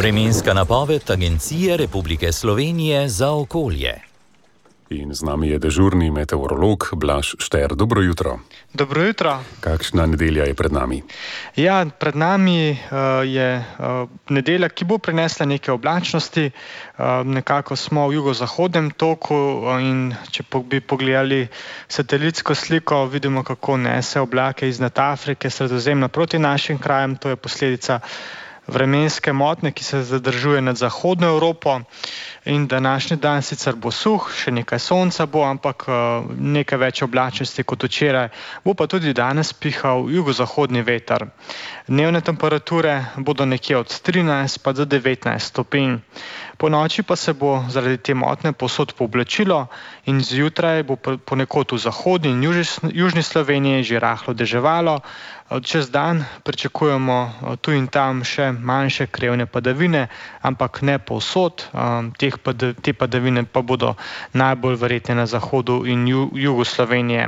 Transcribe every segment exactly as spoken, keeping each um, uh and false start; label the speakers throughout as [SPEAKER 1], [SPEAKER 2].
[SPEAKER 1] Vremenska napoved Agencije Republike Slovenije za okolje.
[SPEAKER 2] In z nami je dežurni meteorolog Blaž Šter. Dobro jutro.
[SPEAKER 3] Dobro jutro.
[SPEAKER 2] Kakšna nedelja je pred nami?
[SPEAKER 3] Ja, pred nami uh, je uh, nedelja, ki bo prinesla nekaj oblačnosti. Uh, nekako smo v jugozahodnem toku uh, in če po, bi pogledali satelitsko sliko, vidimo, kako nese oblake iznad Afrike, Sredozemlja proti našim krajem. To je posledica vremenske motnje, ki se zadržuje nad zahodno Evropo. In današnji dan sicer bo suh, še nekaj sonca bo, ampak nekaj več oblačnosti kot včeraj. Bo pa tudi danes pihal jugozahodni veter. Dnevne temperature bodo nekje od trinajst pa do devetnajst stopinj. Po noči pa se bo zaradi te motnje povsod pooblačilo in zjutraj bo ponekod v zahodni in južni Sloveniji že rahlo deževalo. Čez dan pričakujemo tu in tam še manjše krevne padavine, ampak ne povsod. Te padavine pa bodo najbolj verjetne na zahodu in jugu Slovenije.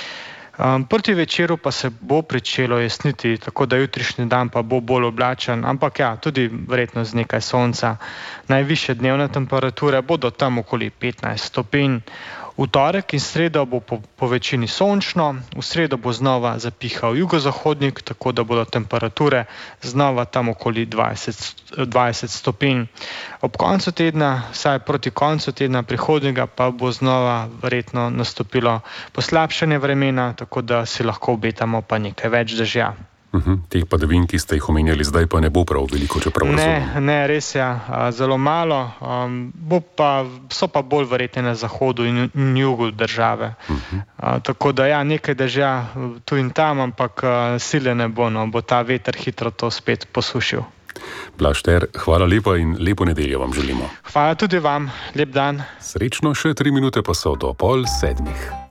[SPEAKER 3] Proti večeru pa se bo pričelo jasniti, tako da jutrišnji dan pa bo bolj oblačen, ampak ja, tudi verjetno z nekaj sonca. Najvišje dnevne temperature bodo tam okoli petnajst stopinj. V torek in sredo bo po, po večini sončno, v sredo bo znova zapihal jugozahodnik, tako da bodo temperature znova tam okoli dvajset stopinj. Ob koncu tedna, vsaj proti koncu tedna prihodnjega, pa bo znova verjetno nastopilo poslabšanje vremena, tako da si lahko obetamo pa nekaj več dežja.
[SPEAKER 2] Uhum, teh padavin, ki ste jih omenjali, zdaj pa ne bo prav veliko, čeprav razumem.
[SPEAKER 3] Ne, ne, res je, zelo malo, um, bo pa, so pa bolj verjetne na zahodu in, in jugu države. Uh, tako da ja, nekaj dežja tu in tam, ampak uh, sile ne bo, no, bo ta veter hitro to spet posušil.
[SPEAKER 2] Blaž Šter, hvala lepa in lepo nedeljo vam želimo.
[SPEAKER 3] Hvala tudi vam, lep dan.
[SPEAKER 2] Srečno, še tri minute pa so do pol sedmih.